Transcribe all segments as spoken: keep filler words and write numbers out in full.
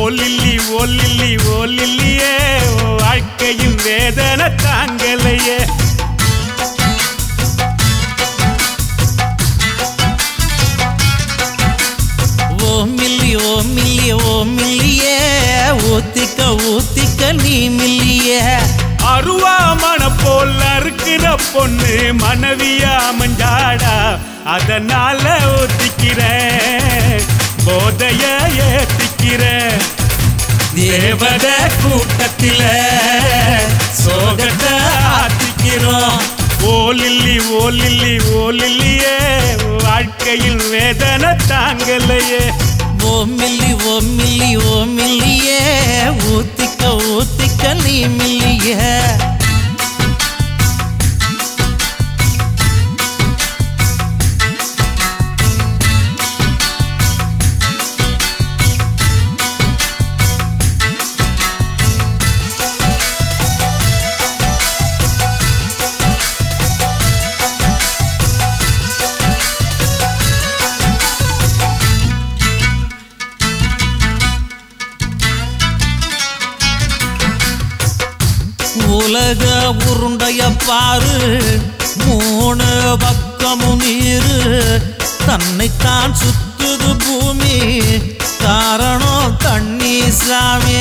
Lily ஓ lily ஓ லில்லியே வாழ்க்கையின் வேதனை தாங்கலையே. ஓ milli ஓ milli ஓ மில்லியே ஊத்திக்க ஊத்திக்க நீ மில்லியே. அருவாமன போல் அறுக்கிற பொண்ணு மனைவியா மஞ்சாடா அதனால ஊத்திக்கிறேன் போதைய ஏத்திக்கிறேன். தேவத கூட்டத்தில சோகத்தை ஆத்திக்கிறோம். ஓ லில்லி ஓ லில்லி ஓ லில்லியே வாழ்க்கையில் வேதனை தாங்கலையே. ஓ மில்லி ஓ மில்லி ஓ மில்லியே ஊத்திக்க ஊத்திக்க நீ மில்லியே. உலக உருண்டைய பாரு மூணு பக்கமும் நீரு தன்னைத்தான் சுத்துது பூமி காரணம் தண்ணி சாமி.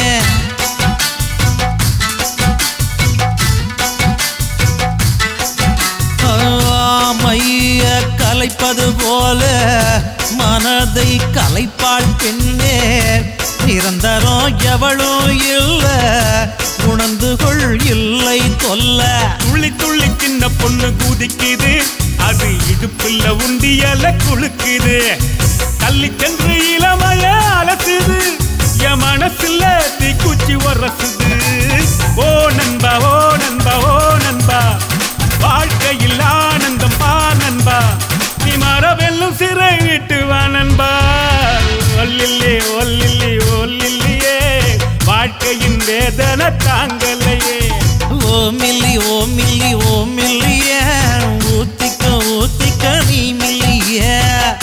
மைய கலைப்பது போல மனதை கலைப்பாள் பெண்ணே நிரந்தரம் எவளும் இல்ல உணர்ந்து கொள் இல்லை தொல்ல. துள்ளி துள்ளி சின்ன பொண்ணு குதிக்குது அது இடுப்புல உண்டியல குளுக்குது. தள்ளி சென்று இளமைய அலசுது என் மனசுல தீக்குச்சி உரசுது. ஓ நண்பா ஓ நண்பா ஓ நண்பா வாழ்க்கையில் ஆனந்தம் பா நண்பா நீ மரவெல்லும் சிறை விட்டு வா நண்பா. ஒல்லில்லே ஒல்லில்லி ஒல்லில்லியே வாழ்க்கையின் வேதனை தாங்கலையே. ஓ மில்லி ஓ மில்லி ஓ மில்லியே ஊத்திக்க ஊத்திக்க நீ மில்லியே.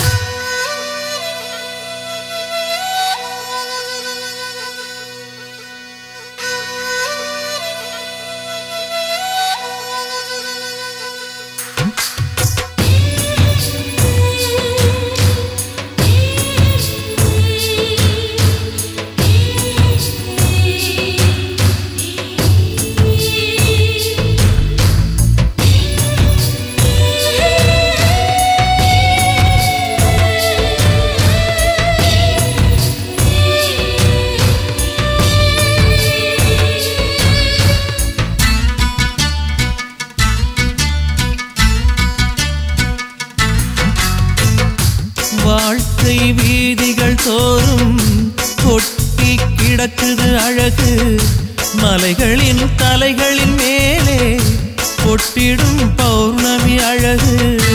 வாழ்க்கை வீதிகள் தோறும் கொட்டி கிடக்குது அழகு மலைகளின் தலைகளின் மேலே கொட்டிடும் பௌர்ணமி அழகு.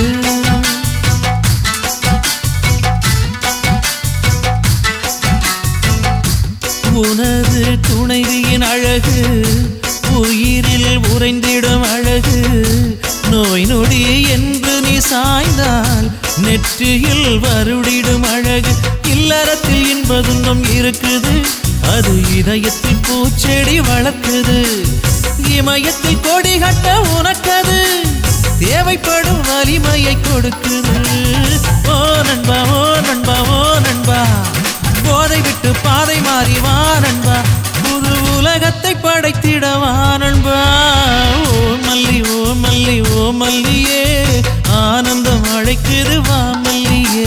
உனது துணைவியின் அழகு உயிரில் உறைந்திடும் அழகு. நோய் நொடி என்று நீ சாய்ந்தால் நெற்றியில் வருடிடும் அழகு. இல்லறத்தில் இன்பதுன்னம் இருக்குது அது இதயத்தில் பூச்செடி வளர்க்குது. இமயத்தில் கொடி கட்ட உனக்கது தேவைப்படும் வலிமையை கொடுக்குது. ஓ நண்பா ஓ நண்பா ஓ நண்பா போதை விட்டு பாதை மாறி வா நண்பா புது உலகத்தை படைத்திடவா நண்பா. ஓ மல்லி ஓ மல்லி ஓ மல்லியே ஆனந்தம் அழைக்குது வா மல்லியே.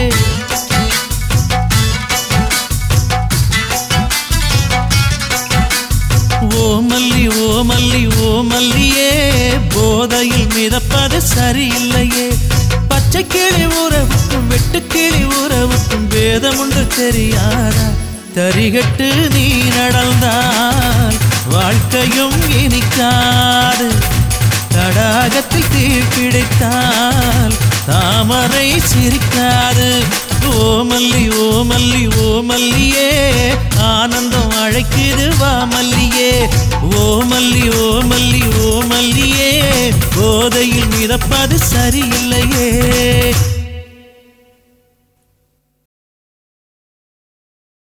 ஓ மல்லி ஓ மல்லி ஓ மல்லியே போதையில் மிதப்பது சரியில்லையே. பச்சை கிளி உறவுக்கும் வெட்டு கிளி உறவுக்கும் வேதம் உண்டு தெரியாதா. தரிகட்டு நீ நடந்தால் வாழ்க்கையும் இனிக்காது. தடாகத்தில் தீ பிடித்தால் தாமரை சிரிக்காது. ஓ மல்லி ஓ மல்லி ஓ மல்லியே ஆனந்தம் அழைக்குது வா மல்லியே. ஓ மல்லி ஓ மல்லி ஓ மல்லியே போதையில் மிதப்பது சரியில்லையே.